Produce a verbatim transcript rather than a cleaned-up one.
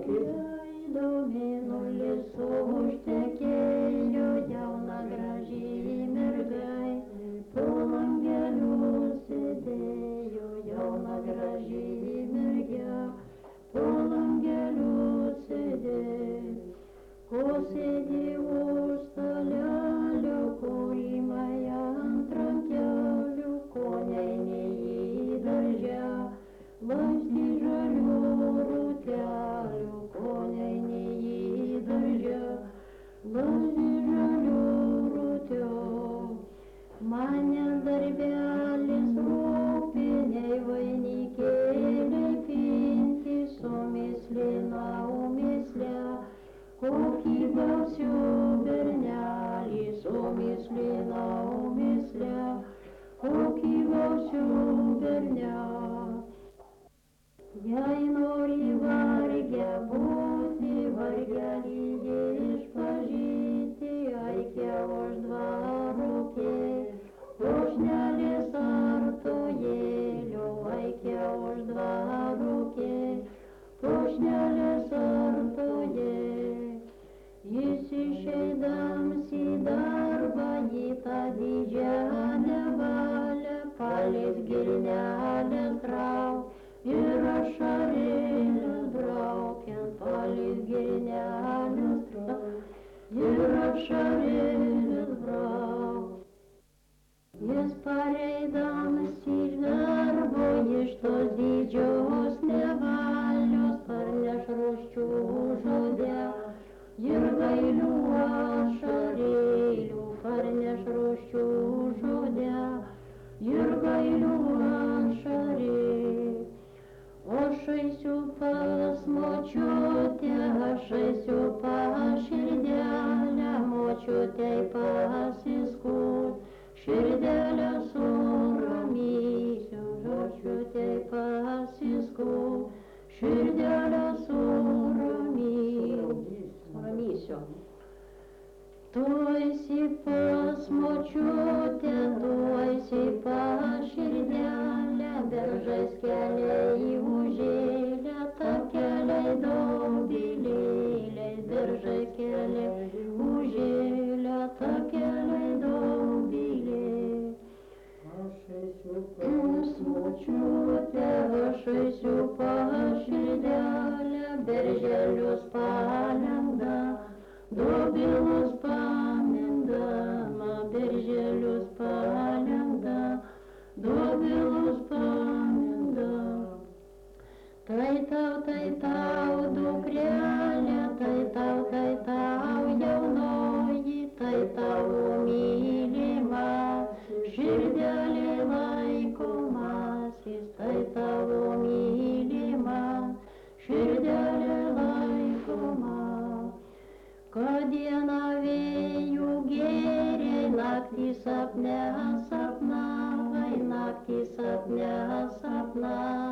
leido mėnulis užtekėjo, jauna graži mergaitė, po langeliu sėdėjo, jauna graži mergia, po langeliu sėdėjo. Ko sėdi už stalelio, kurį maja ant rankelių, ko neini į daržę, laipsnį žalių rūtelių, ko neini į daržę, laipsnį žalių rūtelių. Mane darbelis rūpi, nei vainikėliai pinti, su mislina umislė, kokį gausiu bernelį, su mislina umislė, kokį gausiu bernelį. Jei nori varge būti, vargelį išpažinti, aikia už dvarukė, pušnelės artojėlių, aikia už dvarukė, pušnelės artojėlių. Jis išeidams į darbą, į tą didžiąją valią, palės girnelės trauk, ir ašarėlės braukiant, palės girnelės trauk, ir ašarėlės brauk. Jis pareidams iš darbo, iš tos didžios nevalios, parneš rūsčių žodė, ir gailių ašarėlių, parneš rūsčių žodė, ir gailių ašarėlių. O aš eisiu pas močiutę, aš eisiu pas širdelę, močiutei pasiskut, širdelę suramysiu, močiutei pasiskut, širdelę suramysiu. Tu esi pas močiutę, tu esi pas širdelę, beržais keliai užėlę, takeliai dobilėliai, beržais keliai užėlę, takeliai dobilėliai. Aš eisiu pas močiutę, aš eisiu pas širdelę, berželius palengda, dobilus pamindama, berželius palengda, dobilus pamindama. Tai tau, tai tau, dukrelė, tai tau, tai tau, jaunoji, tai tau mylima, širdelė laikomasis, tai tavo mylima, širdelė laikoma. Kad dieną vėjų gėrė, naktį sapne sapnavai, naktį sapne sapnavai.